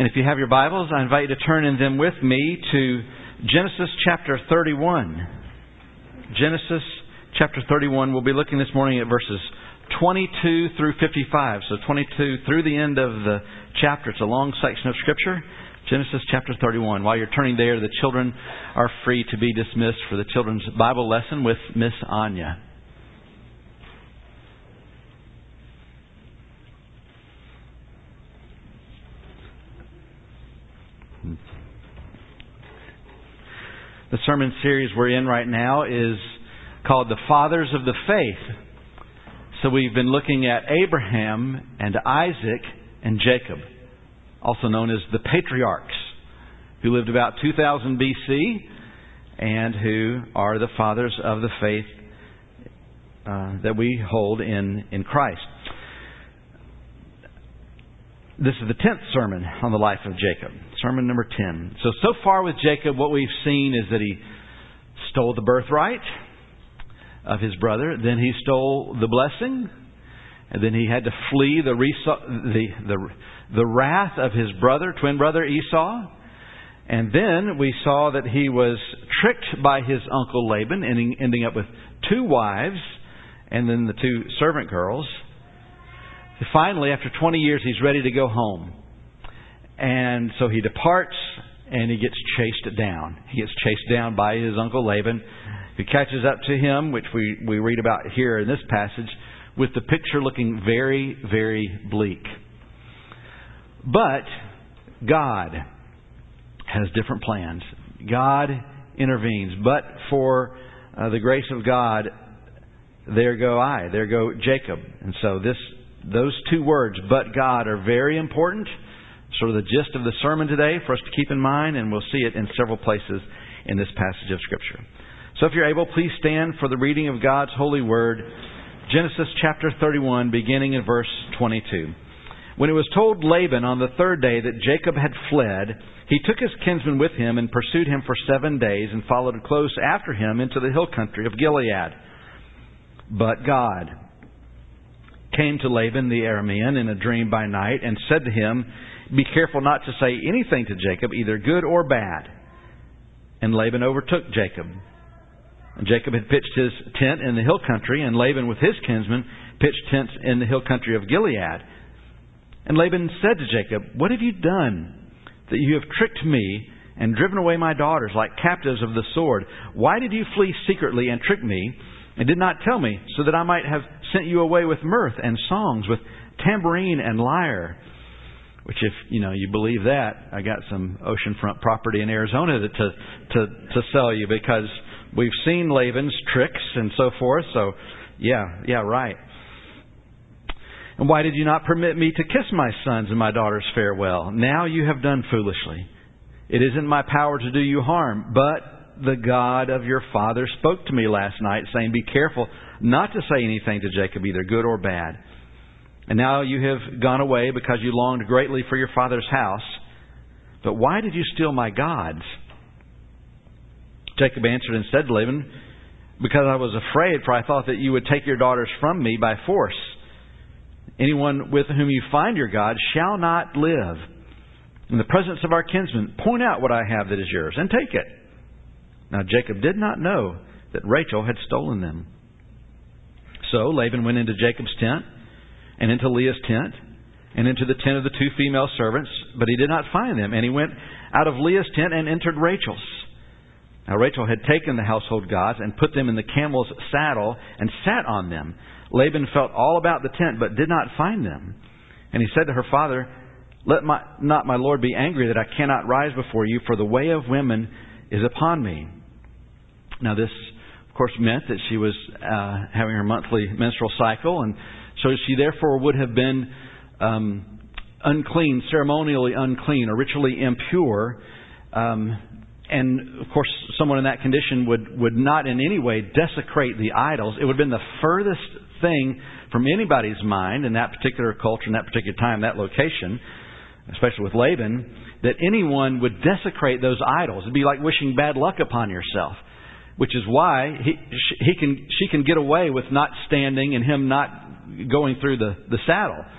And if you have your Bibles, I invite you to turn in them with me to Genesis chapter 31. Genesis chapter 31. We'll be looking this morning at verses 22 through 55. So 22 through the end of the chapter. It's a long section of Scripture. Genesis chapter 31. While you're turning there, the children are free to be dismissed for the children's Bible lesson with Miss Anya. The sermon series we're in right now is called The Fathers of the Faith. So we've been looking at Abraham and Isaac and Jacob, also known as the patriarchs, who lived about 2000 BC and who are the fathers of the faith that we hold in Christ. This is the 10th sermon on the life of Jacob. Sermon number 10. So far with Jacob, what we've seen is that he stole the birthright of his brother. Then he stole the blessing. And then he had to flee the wrath of his brother, twin brother Esau. And then we saw that he was tricked by his uncle Laban, ending up with 2 wives and then the 2 servant girls. Finally, after 20 years, he's ready to go home. And so he departs and he gets chased down. He gets chased down by his uncle Laban, who catches up to him, which we read about here in this passage, with the picture looking very, very bleak. But God has different plans. God intervenes. But for the grace of God, there go Jacob. And so those 2 words, but God, are very important. Sort of the gist of the sermon today for us to keep in mind, and we'll see it in several places in this passage of Scripture. So if you're able, please stand for the reading of God's holy word. Genesis chapter 31, beginning in verse 22. When it was told Laban on the 3rd day that Jacob had fled, he took his kinsman with him and pursued him for 7 days and followed close after him into the hill country of Gilead. But God came to Laban the Aramean in a dream by night and said to him, "Be careful not to say anything to Jacob, either good or bad." And Laban overtook Jacob. And Jacob had pitched his tent in the hill country, and Laban with his kinsmen pitched tents in the hill country of Gilead. And Laban said to Jacob, "What have you done, that you have tricked me and driven away my daughters like captives of the sword? Why did you flee secretly and trick me, and did not tell me, so that I might have sent you away with mirth and songs, with tambourine and lyre?" Which, if you believe that, I got some oceanfront property in Arizona to sell you, because we've seen Laban's tricks and so forth. So, yeah, right. "And why did you not permit me to kiss my sons and my daughters farewell? Now you have done foolishly. It is in my power to do you harm, but the God of your father spoke to me last night, saying, 'Be careful not to say anything to Jacob, either good or bad.' And now you have gone away because you longed greatly for your father's house. But why did you steal my gods?" Jacob answered and said to Laban, "Because I was afraid, for I thought that you would take your daughters from me by force. Anyone with whom you find your God shall not live. In the presence of our kinsmen, point out what I have that is yours, and take it." Now Jacob did not know that Rachel had stolen them. So Laban went into Jacob's tent, and into Leah's tent, and into the tent of the 2 female servants, but he did not find them. And he went out of Leah's tent and entered Rachel's. Now Rachel had taken the household gods and put them in the camel's saddle and sat on them. Laban felt all about the tent, but did not find them. And he said to her father, "Let not my lord be angry that I cannot rise before you, for the way of women is upon me." Now this, of course, meant that she was having her monthly menstrual cycle, and so she therefore would have been unclean, ceremonially unclean, or ritually impure. And, of course, someone in that condition would not in any way desecrate the idols. It would have been the furthest thing from anybody's mind in that particular culture, in that particular time, that location, especially with Laban, that anyone would desecrate those idols. It'd be like wishing bad luck upon yourself, which is why she can get away with not standing and him not going through the saddle.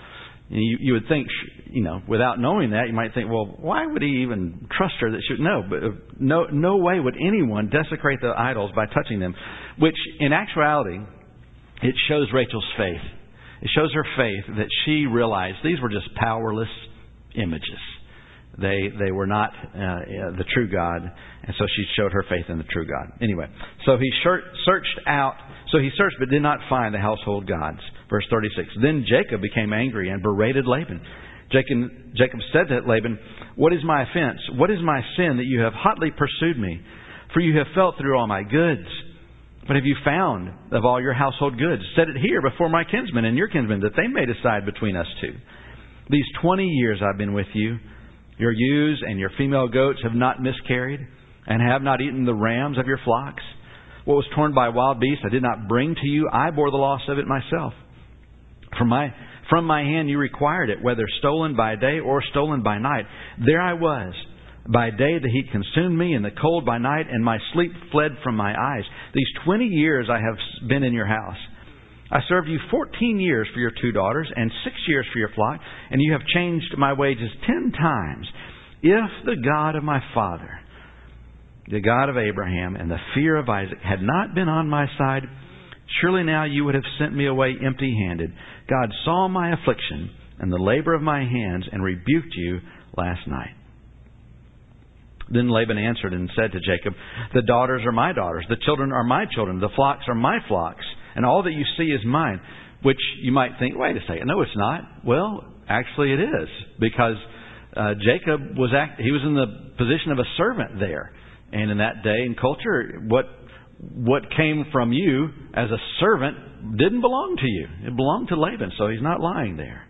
You would think, without knowing that, you might think, well, why would he even trust her that she would know? But no way would anyone desecrate the idols by touching them, which in actuality, it shows Rachel's faith. It shows her faith that she realized these were just powerless images. They were not the true God, and so she showed her faith in the true God. Anyway, so he searched but did not find the household gods. Verse 36. Then Jacob became angry and berated Laban. Jacob said to Laban, "What is my offense? What is my sin that you have hotly pursued me? For you have felt through all my goods. What have you found of all your household goods? Set it here before my kinsmen and your kinsmen, that they may decide between us two. These 20 years I've been with you. Your ewes and your female goats have not miscarried, and have not eaten the rams of your flocks. What was torn by wild beasts I did not bring to you. I bore the loss of it myself. From my hand you required it, whether stolen by day or stolen by night. There I was. By day the heat consumed me, and the cold by night, and my sleep fled from my eyes. These 20 years I have been in your house. I served you 14 years for your 2 daughters, and 6 years for your flock, and you have changed my wages 10 times. If the God of my father, the God of Abraham, and the fear of Isaac had not been on my side, surely now you would have sent me away empty-handed. God saw my affliction and the labor of my hands, and rebuked you last night." Then Laban answered and said to Jacob, "The daughters are my daughters, the children are my children, the flocks are my flocks, and all that you see is mine." Which you might think, wait a second, no, it's not. Well, actually it is, because Jacob was in the position of a servant there. And in that day and culture, what came from you as a servant didn't belong to you. It belonged to Laban, so he's not lying there.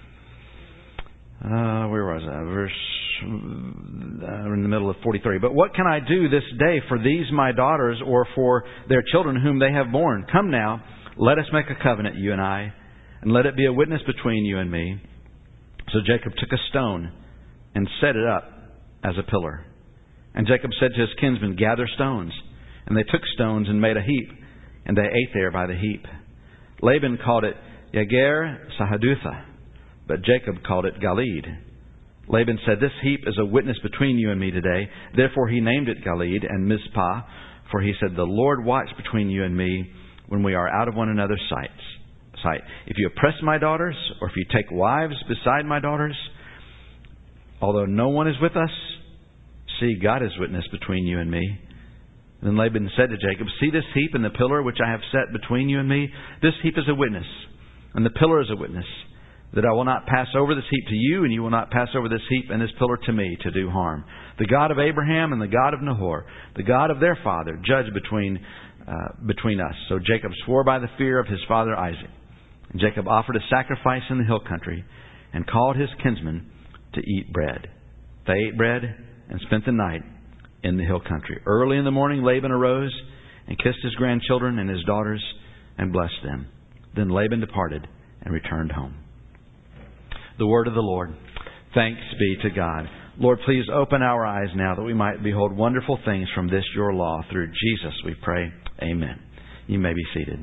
Where was I? In the middle of 43. "But what can I do this day for these my daughters, or for their children whom they have borne? Come now, let us make a covenant, you and I, and let it be a witness between you and me." So Jacob took a stone and set it up as a pillar. And Jacob said to his kinsmen, "Gather stones." And they took stones and made a heap, and they ate there by the heap. Laban called it Yager Sahadutha, but Jacob called it Galeed. Laban said, "This heap is a witness between you and me today." Therefore he named it Galeed and Mizpah, for he said, "The Lord watch between you and me when we are out of one another's sight. If you oppress my daughters, or if you take wives beside my daughters, although no one is with us, see, God is witness between you and me." Then Laban said to Jacob, "See this heap and the pillar which I have set between you and me? This heap is a witness, and the pillar is a witness, that I will not pass over this heap to you, and you will not pass over this heap and this pillar to me to do harm. The God of Abraham and the God of Nahor, the God of their father, judge between us." So Jacob swore by the fear of his father Isaac. And Jacob offered a sacrifice in the hill country, and called his kinsmen to eat bread. They ate bread and spent the night in the hill country. Early in the morning Laban arose and kissed his grandchildren and his daughters and blessed them. Then Laban departed and returned home. The word of the Lord. Thanks be to God. Lord, please open our eyes now that we might behold wonderful things from this your law. Through Jesus we pray. Amen. You may be seated.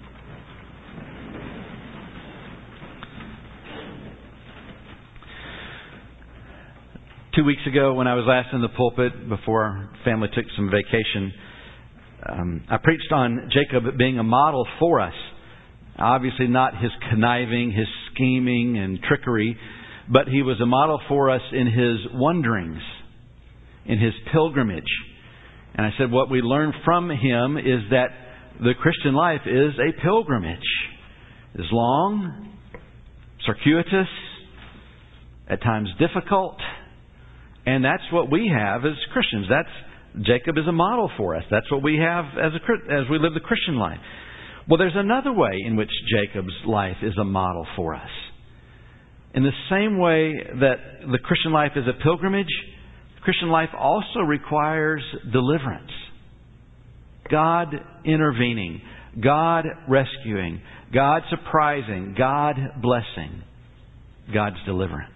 Two weeks ago, when I was last in the pulpit before our family took some vacation, I preached on Jacob being a model for us. Obviously not his conniving, his scheming and trickery, but he was a model for us in his wanderings, in his pilgrimage. And I said what we learn from him is that the Christian life is a pilgrimage. It's long, circuitous, at times difficult. And that's what we have as Christians. Jacob is a model for us. That's what we have as we live the Christian life. Well, there's another way in which Jacob's life is a model for us. In the same way that the Christian life is a pilgrimage, the Christian life also requires deliverance. God intervening, God rescuing, God surprising, God blessing, God's deliverance.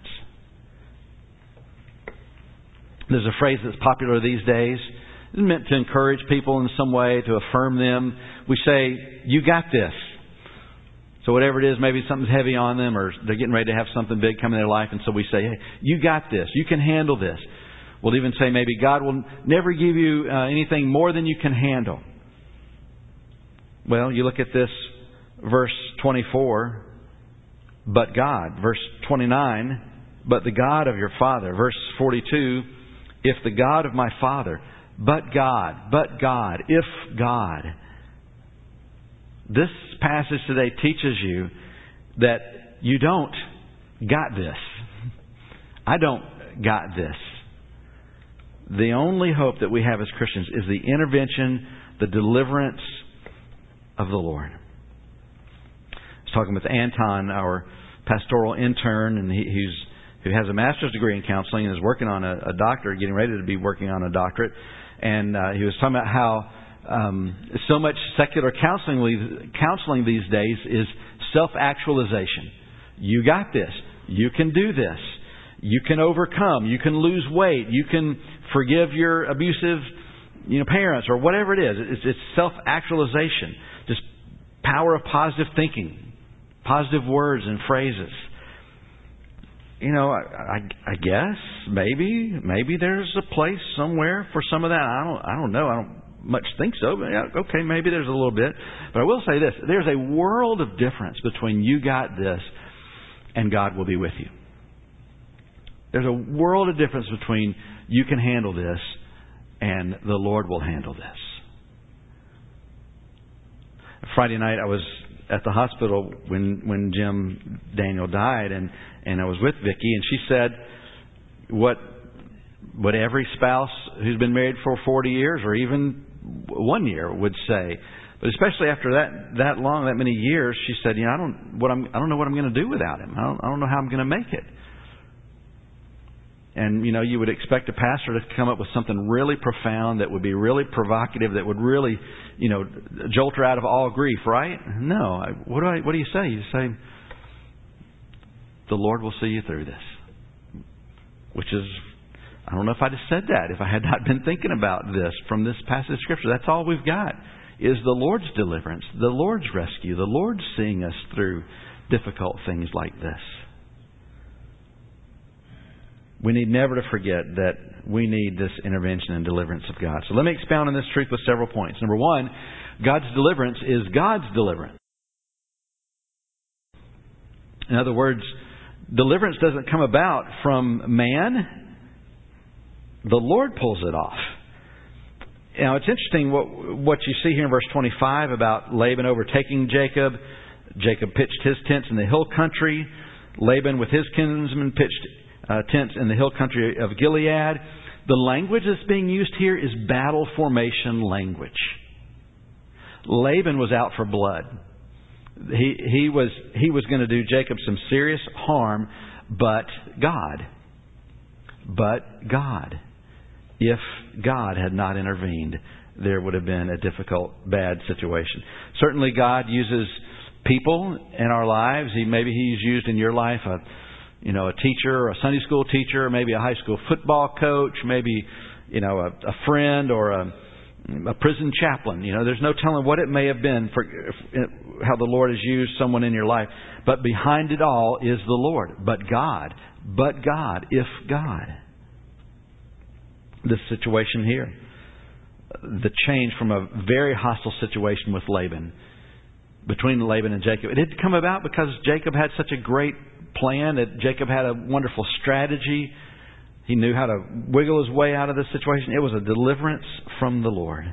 There's a phrase that's popular these days. It's meant to encourage people in some way, to affirm them. We say, "You got this." So whatever it is, maybe something's heavy on them or they're getting ready to have something big come in their life. And so we say, hey, you got this. You can handle this. We'll even say maybe God will never give you anything more than you can handle. Well, you look at this verse 24, but God. Verse 29, but the God of your father. Verse 42, if the God of my father. But God, if God. This passage today teaches you that you don't got this. I don't got this. The only hope that we have as Christians is the intervention, the deliverance of the Lord. I was talking with Anton, our pastoral intern, and who has a master's degree in counseling and is working on a doctorate, getting ready to be working on a doctorate. And he was talking about how so much secular counseling these days is self-actualization. You got this. You can do this. You can overcome. You can lose weight. You can forgive your abusive, parents or whatever it is. It's self-actualization. Just power of positive thinking, positive words and phrases. I guess maybe there's a place somewhere for some of that. I don't know. I don't much think so. But yeah, okay, maybe there's a little bit. But I will say this: there's a world of difference between you got this and God will be with you. There's a world of difference between you can handle this and the Lord will handle this. Friday night I was at the hospital when Jim Daniel died, and I was with Vicki, and she said what every spouse who's been married for 40 years or even 1 year would say. But especially after that long, that many years, she said, I don't know what I'm going to do without him. I don't know how I'm going to make it. And, you would expect a pastor to come up with something really profound that would be really provocative, that would really, jolt her out of all grief, right? No. What do you say? You say, the Lord will see you through this. Which is, I don't know if I'd have said that if I had not been thinking about this from this passage of Scripture. That's all we've got is the Lord's deliverance, the Lord's rescue, the Lord seeing us through difficult things like this. We need never to forget that we need this intervention and deliverance of God. So let me expound on this truth with several points. Number one, God's deliverance is God's deliverance. In other words, deliverance doesn't come about from man. The Lord pulls it off. Now, it's interesting what you see here in verse 25 about Laban overtaking Jacob. Jacob pitched his tents in the hill country. Laban with his kinsmen pitched tents in the hill country of Gilead. The language that's being used here is battle formation language. Laban was out for blood. He was going to do Jacob some serious harm, but God. If God had not intervened, there would have been a difficult, bad situation. Certainly God uses people in our lives. Maybe He's used in your life a teacher, or a Sunday school teacher, or maybe a high school football coach, maybe, a friend or a prison chaplain. There's no telling what it may have been for how the Lord has used someone in your life. But behind it all is the Lord. But God, if God. This situation here, the change from a very hostile situation with Laban, between Laban and Jacob, it didn't come about because Jacob had such a great plan, that Jacob had a wonderful strategy. He knew how to wiggle his way out of this situation. It was a deliverance from the Lord.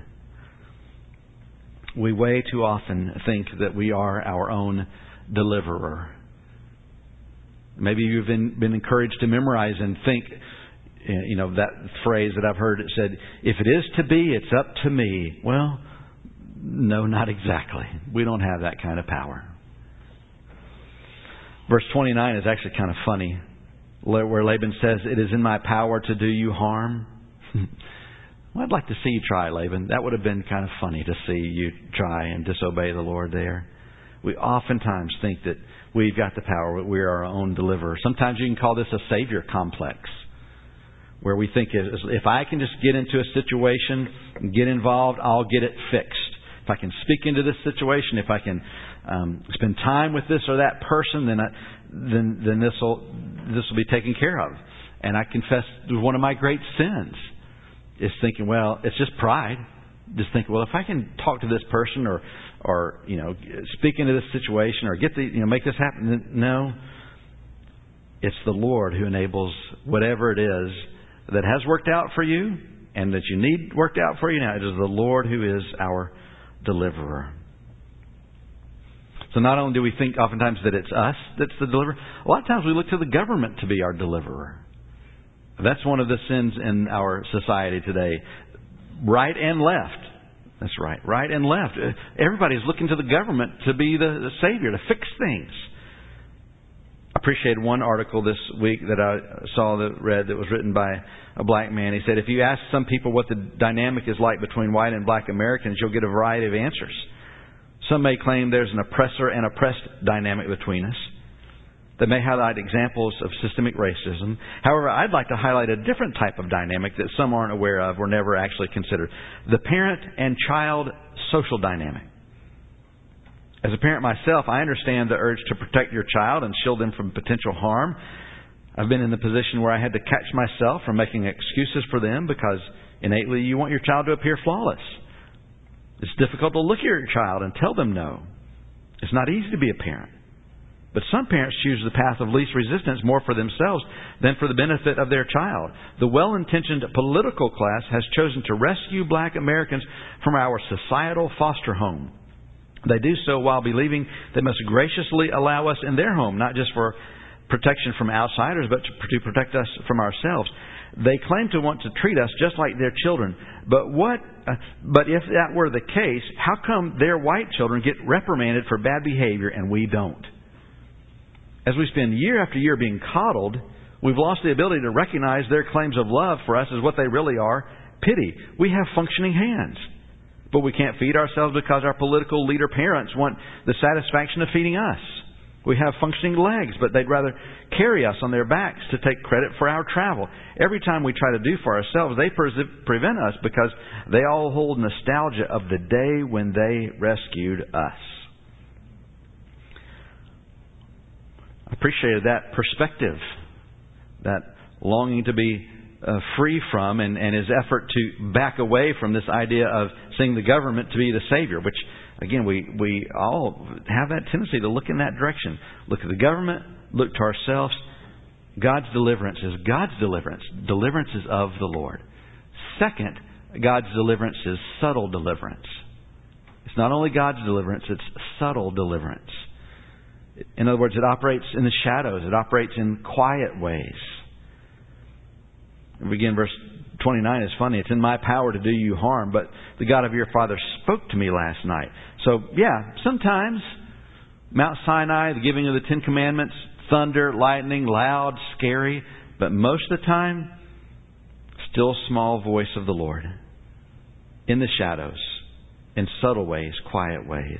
We way too often think that we are our own deliverer. Maybe you've been encouraged to memorize and think, that phrase that I've heard, it said, if it is to be, it's up to me. Well, no, not exactly. We don't have that kind of power. Verse 29 is actually kind of funny, where Laban says, it is in my power to do you harm. Well, I'd like to see you try, Laban. That would have been kind of funny to see you try and disobey the Lord there. We oftentimes think that we've got the power, that we're our own deliverer. Sometimes you can call this a savior complex, where we think if I can just get into a situation and get involved, I'll get it fixed. If if I can speak into this situation, if I can spend time with this or that person, then this will be taken care of. And I confess one of my great sins is thinking, well, it's just pride. Just thinking, well, if I can talk to this person or speak into this situation or get make this happen, then no. It's the Lord who enables whatever it is that has worked out for you and that you need worked out for you now. It is the Lord who is our deliverer. So not only do we think oftentimes that it's us that's the deliverer, a lot of times we look to the government to be our deliverer. That's one of the sins in our society today. Right and left. That's right. Right and left. Everybody's looking to the government to be the savior, to fix things. I appreciated one article this week that I read that was written by a black man. He said, if you ask some people what the dynamic is like between white and black Americans, you'll get a variety of answers. Some may claim there's an oppressor and oppressed dynamic between us. They may highlight examples of systemic racism. However, I'd like to highlight a different type of dynamic that some aren't aware of or never actually considered. The parent and child social dynamic. As a parent myself, I understand the urge to protect your child and shield them from potential harm. I've been in the position where I had to catch myself from making excuses for them because innately you want your child to appear flawless. It's difficult to look at your child and tell them no. It's not easy to be a parent. But some parents choose the path of least resistance more for themselves than for the benefit of their child. The well-intentioned political class has chosen to rescue black Americans from our societal foster home. They do so while believing they must graciously allow us in their home, not just for protection from outsiders, but to protect us from ourselves. They claim to want to treat us just like their children. But if that were the case, how come their white children get reprimanded for bad behavior and we don't? As we spend year after year being coddled, we've lost the ability to recognize their claims of love for us as what they really are, pity. We have functioning hands. But we can't feed ourselves because our political leader parents want the satisfaction of feeding us. We have functioning legs, but they'd rather carry us on their backs to take credit for our travel. Every time we try to do for ourselves, they prevent us because they all hold nostalgia of the day when they rescued us. I appreciated that perspective, that longing to be free from and his effort to back away from this idea of seeing the government to be the Savior, which, again, we all have that tendency to look in that direction. Look at the government, look to ourselves. God's deliverance is God's deliverance. Deliverance is of the Lord. Second, God's deliverance is subtle deliverance. It's not only God's deliverance, it's subtle deliverance. In other words, it operates in the shadows. It operates in quiet ways. Again, verse 29 is funny. It's in my power to do you harm, but the God of your father spoke to me last night. So, yeah, sometimes Mount Sinai, the giving of the Ten Commandments, thunder, lightning, loud, scary, but most of the time, still small voice of the Lord. In the shadows, in subtle ways, quiet ways.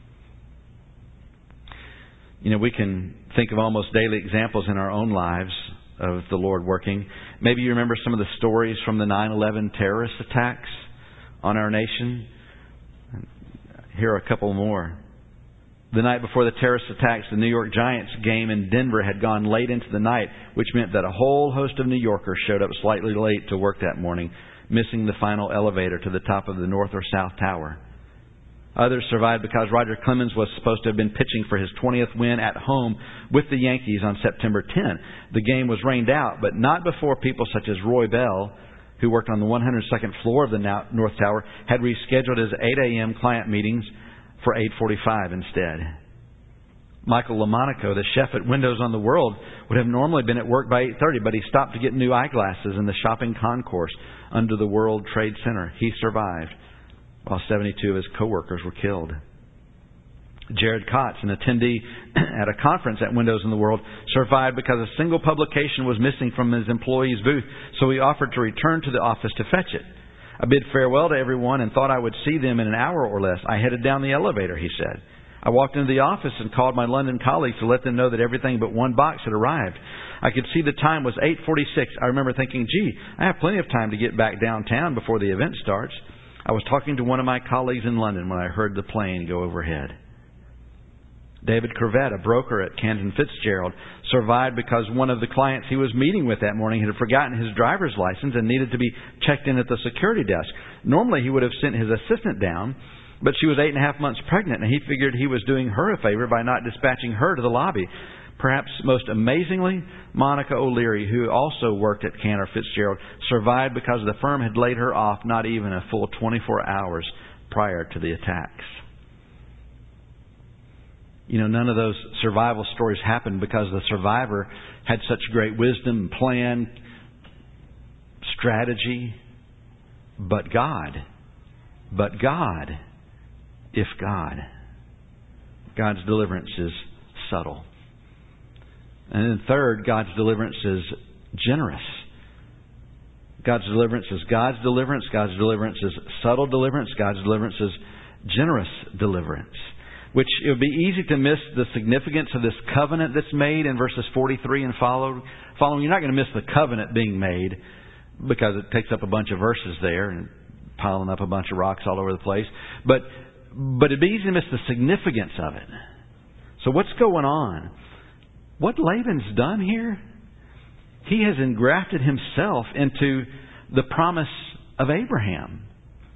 We can think of almost daily examples in our own lives of the Lord working. Maybe you remember some of the stories from the 9/11 terrorist attacks on our nation. Here are a couple more. The night before the terrorist attacks, the New York Giants game in Denver had gone late into the night, which meant that a whole host of New Yorkers showed up slightly late to work that morning, missing the final elevator to the top of the North or South Tower. Others survived because Roger Clemens was supposed to have been pitching for his 20th win at home with the Yankees on September 10. The game was rained out, but not before people such as Roy Bell, who worked on the 102nd floor of the North Tower, had rescheduled his 8 a.m. client meetings for 8:45 instead. Michael LaMonaco, the chef at Windows on the World, would have normally been at work by 8:30, but he stopped to get new eyeglasses in the shopping concourse under the World Trade Center. He survived, while 72 of his co-workers were killed. Jared Kotz, an attendee at a conference at Windows in the World, survived because a single publication was missing from his employee's booth, so he offered to return to the office to fetch it. I bid farewell to everyone and thought I would see them in an hour or less. I headed down the elevator, he said. I walked into the office and called my London colleagues to let them know that everything but one box had arrived. I could see the time was 8:46. I remember thinking, gee, I have plenty of time to get back downtown before the event starts. I was talking to one of my colleagues in London when I heard the plane go overhead. David Corvette, a broker at Canton Fitzgerald, survived because one of the clients he was meeting with that morning had forgotten his driver's license and needed to be checked in at the security desk. Normally he would have sent his assistant down, but she was 8.5 months pregnant, and he figured he was doing her a favor by not dispatching her to the lobby. Perhaps most amazingly, Monica O'Leary, who also worked at Cantor Fitzgerald, survived because the firm had laid her off not even a full 24 hours prior to the attacks. You know, none of those survival stories happened because the survivor had such great wisdom, plan, strategy. But God. If God. God's deliverance is subtle. And then third, God's deliverance is generous. God's deliverance is God's deliverance. God's deliverance is subtle deliverance. God's deliverance is generous deliverance. Which it would be easy to miss the significance of this covenant that's made in verses 43 and following. You're not going to miss the covenant being made because it takes up a bunch of verses there and piling up a bunch of rocks all over the place. But it'd be easy to miss the significance of it. So what's going on? What Laban's done here, he has engrafted himself into the promise of Abraham.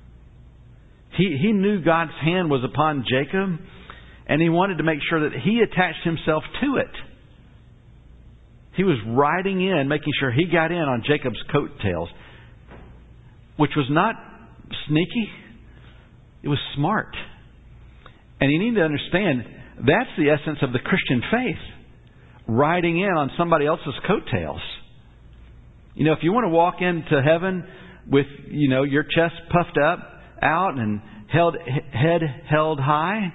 He knew God's hand was upon Jacob, and he wanted to make sure that he attached himself to it. He was riding in, making sure he got in on Jacob's coattails, which was not sneaky. It was smart. And you need to understand, that's the essence of the Christian faith. Riding in on somebody else's coattails. You know, if you want to walk into heaven with, your chest puffed up, out, and head held high,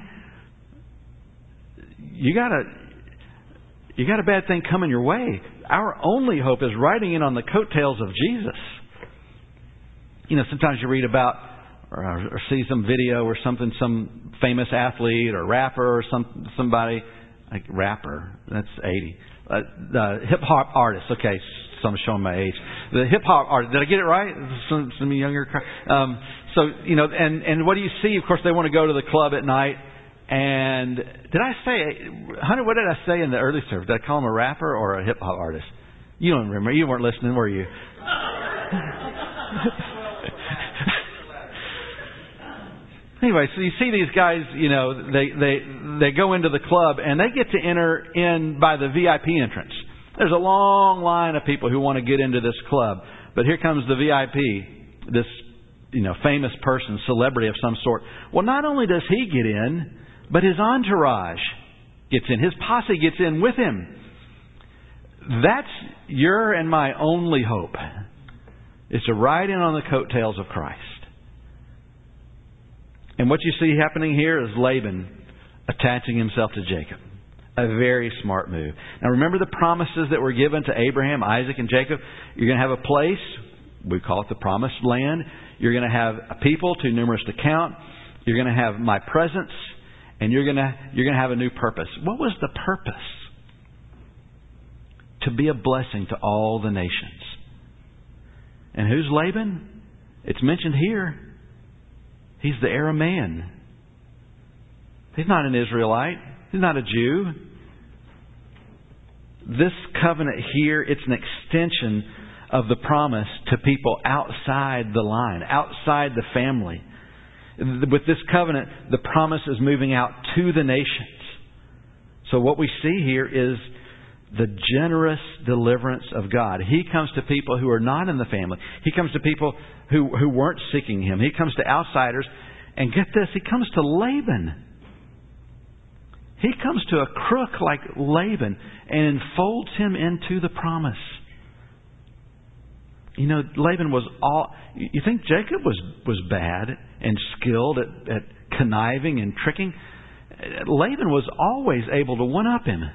you got a bad thing coming your way. Our only hope is riding in on the coattails of Jesus. You know, sometimes you read about or see some video or something, some famous athlete or rapper or somebody. Like rapper, that's 80. The hip hop artist. Okay, so I'm showing my age. The hip hop artist. Did I get it right? Some younger. So and what do you see? Of course, they want to go to the club at night. And did I say, Hunter? What did I say in the early service? Did I call him a rapper or a hip hop artist? You don't remember. You weren't listening, were you? Anyway, so you see these guys, they go into the club and they get to enter in by the VIP entrance. There's a long line of people who want to get into this club. But here comes the VIP, this, famous person, celebrity of some sort. Well, not only does he get in, but his entourage gets in. His posse gets in with him. That's your and my only hope, is to ride in on the coattails of Christ. And what you see happening here is Laban attaching himself to Jacob. A very smart move. Now remember the promises that were given to Abraham, Isaac, and Jacob. You're going to have a place. We call it the promised land. You're going to have a people too numerous to count. You're going to have my presence. And you're going to have a new purpose. What was the purpose? To be a blessing to all the nations. And who's Laban? It's mentioned here. He's the Aramean. He's not an Israelite. He's not a Jew. This covenant here, it's an extension of the promise to people outside the line, outside the family. With this covenant, the promise is moving out to the nations. So what we see here is the generous deliverance of God. He comes to people who are not in the family. He comes to people who weren't seeking Him. He comes to outsiders. And get this, He comes to Laban. He comes to a crook like Laban and enfolds him into the promise. Laban was all... You think Jacob was bad and skilled at conniving and tricking? Laban was always able to one-up him.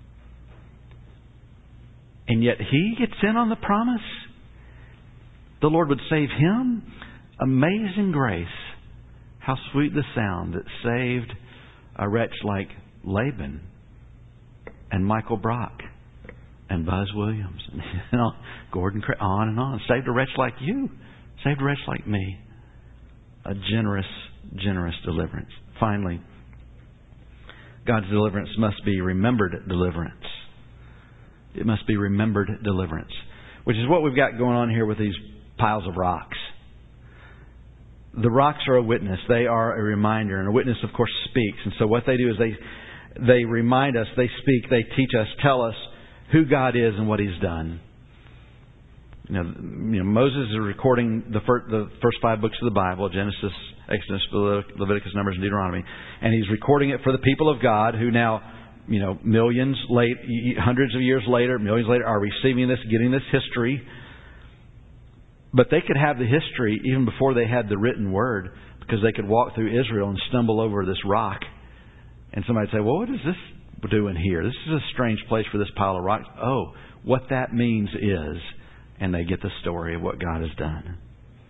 And yet he gets in on the promise. The Lord would save him. Amazing grace. How sweet the sound that saved a wretch like Laban and Michael Brock and Buzz Williams and Gordon Craig, on and on. Saved a wretch like you. Saved a wretch like me. A generous, generous deliverance. Finally, God's deliverance must be remembered deliverance. It must be remembered deliverance, which is what we've got going on here with these piles of rocks. The rocks are a witness. They are a reminder. And a witness, of course, speaks. And so what they do is they remind us, they speak, they teach us, tell us who God is and what He's done. Moses is recording the first 5 books of the Bible, Genesis, Exodus, Leviticus, Numbers, and Deuteronomy. And he's recording it for the people of God who now, hundreds of years later, millions later, are receiving this, getting this history. But they could have the history even before they had the written word, because they could walk through Israel and stumble over this rock. And somebody would say, well, what is this doing here? This is a strange place for this pile of rocks. Oh, what that means is... And they get the story of what God has done.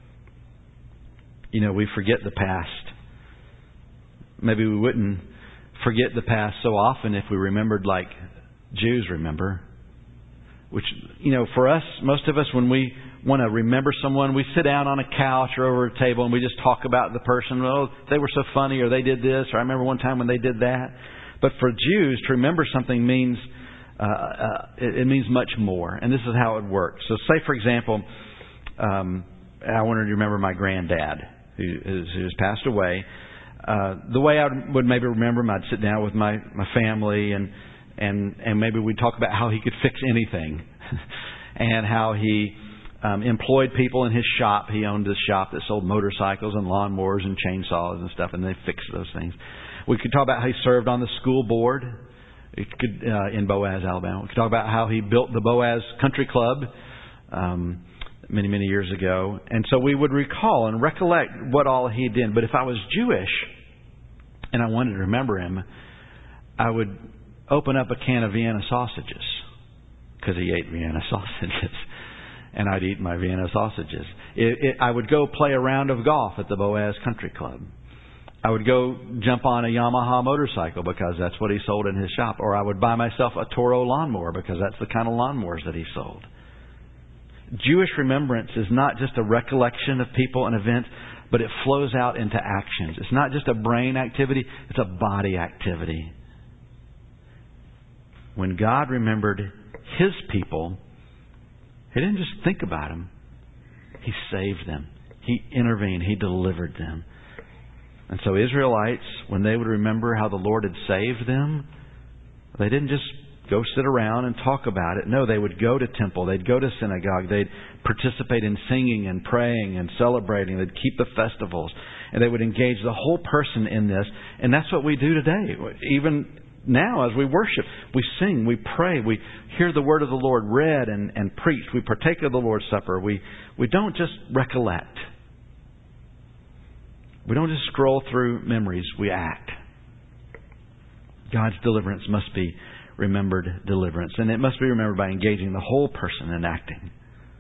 We forget the past. Maybe we wouldn't forget the past so often if we remembered like Jews remember. Which, for us, most of us, when we want to remember someone, we sit down on a couch or over a table and we just talk about the person. Oh, they were so funny, or they did this, or I remember one time when they did that. But for Jews, to remember something means... it means much more. And this is how it works. So say, for example, I wanted to remember my granddad who's passed away. The way I would maybe remember him, I'd sit down with my family and maybe we'd talk about how he could fix anything and how he employed people in his shop. He owned this shop that sold motorcycles and lawnmowers and chainsaws and stuff, and they fixed those things. We could talk about how he served on the school board. In Boaz, Alabama. We could talk about how he built the Boaz Country Club many, many years ago. And so we would recall and recollect what all he did. But if I was Jewish and I wanted to remember him, I would open up a can of Vienna sausages, because he ate Vienna sausages. And I'd eat my Vienna sausages. I would go play a round of golf at the Boaz Country Club. I would go jump on a Yamaha motorcycle because that's what he sold in his shop. Or I would buy myself a Toro lawnmower because that's the kind of lawnmowers that he sold. Jewish remembrance is not just a recollection of people and events, but it flows out into actions. It's not just a brain activity, it's a body activity. When God remembered His people, He didn't just think about them. He saved them. He intervened. He delivered them. And so Israelites, when they would remember how the Lord had saved them, they didn't just go sit around and talk about it. No, they would go to temple. They'd go to synagogue. They'd participate in singing and praying and celebrating. They'd keep the festivals. And they would engage the whole person in this. And that's what we do today. Even now as we worship, we sing, we pray, we hear the word of the Lord read and preached. We partake of the Lord's Supper. We don't just recollect. We don't just scroll through memories, we act. God's deliverance must be remembered deliverance. And it must be remembered by engaging the whole person in acting.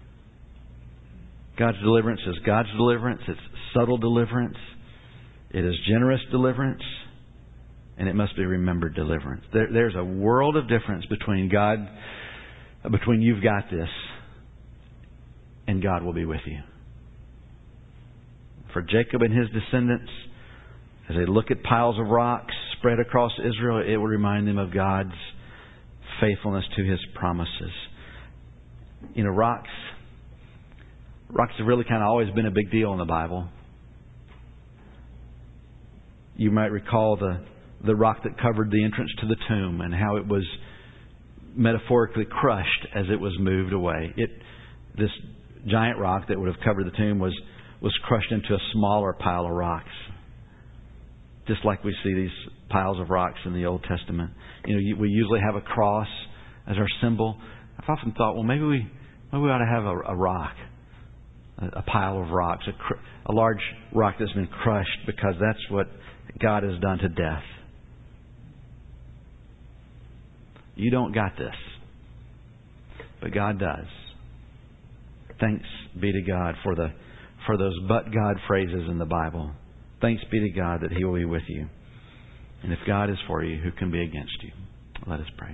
God's deliverance is God's deliverance. It's subtle deliverance. It is generous deliverance. And it must be remembered deliverance. There's a world of difference between you've got this and God will be with you. For Jacob and his descendants, as they look at piles of rocks spread across Israel, it will remind them of God's faithfulness to His promises. Rocks have really kind of always been a big deal in the Bible. You might recall the rock that covered the entrance to the tomb and how it was metaphorically crushed as it was moved away. This giant rock that would have covered the tomb was crushed into a smaller pile of rocks. Just like we see these piles of rocks in the Old Testament. We usually have a cross as our symbol. I've often thought, well, maybe we ought to have a rock, a pile of rocks, a large rock that's been crushed, because that's what God has done to death. You don't got this, but God does. Thanks be to God for those but God phrases in the Bible. Thanks be to God that He will be with you. And if God is for you, who can be against you? Let us pray.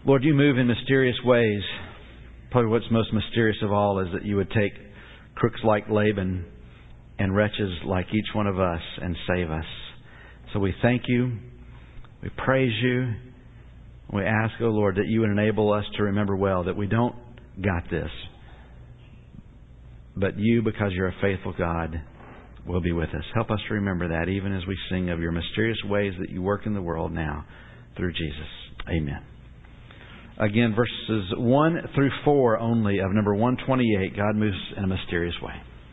Lord, you move in mysterious ways. Probably what's most mysterious of all is that you would take crooks like Laban and wretches like each one of us and save us. So we thank you. We praise you. We ask, O Lord, that you would enable us to remember well that we don't got this. But you, because you're a faithful God, will be with us. Help us to remember that even as we sing of your mysterious ways that you work in the world now through Jesus. Amen. Again, verses 1 through 4 only of number 128, God moves in a mysterious way.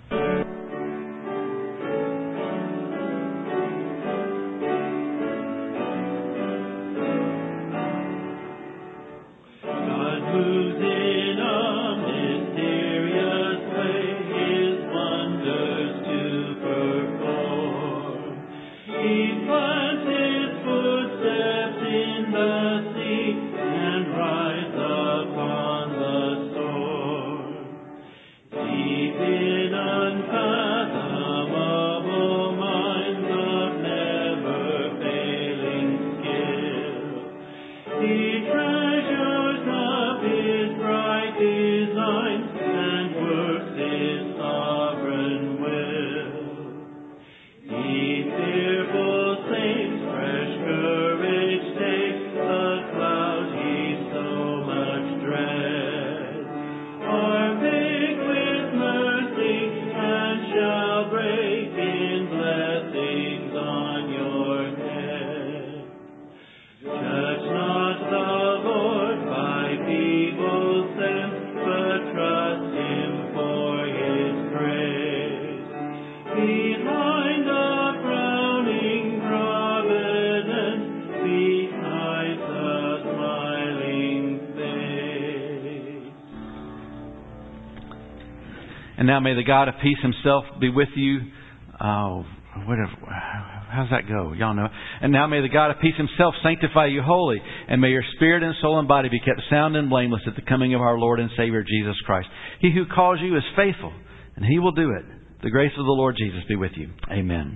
And now may the God of peace himself be with you. How's that go? Y'all know. And now may the God of peace himself sanctify you wholly. And may your spirit and soul and body be kept sound and blameless at the coming of our Lord and Savior Jesus Christ. He who calls you is faithful, and he will do it. The grace of the Lord Jesus be with you. Amen.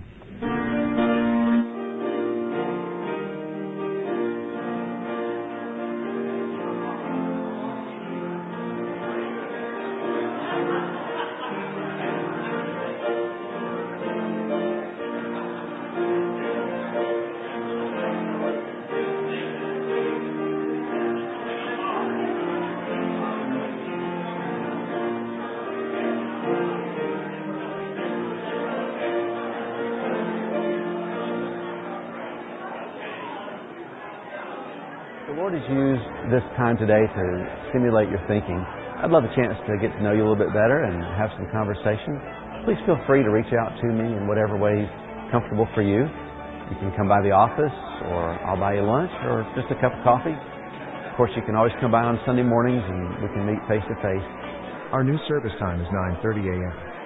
The Lord has used this time today to stimulate your thinking. I'd love a chance to get to know you a little bit better and have some conversation. Please feel free to reach out to me in whatever way is comfortable for you. You can come by the office, or I'll buy you lunch, or just a cup of coffee. Of course, you can always come by on Sunday mornings and we can meet face to face. Our new service time is 9:30 a.m.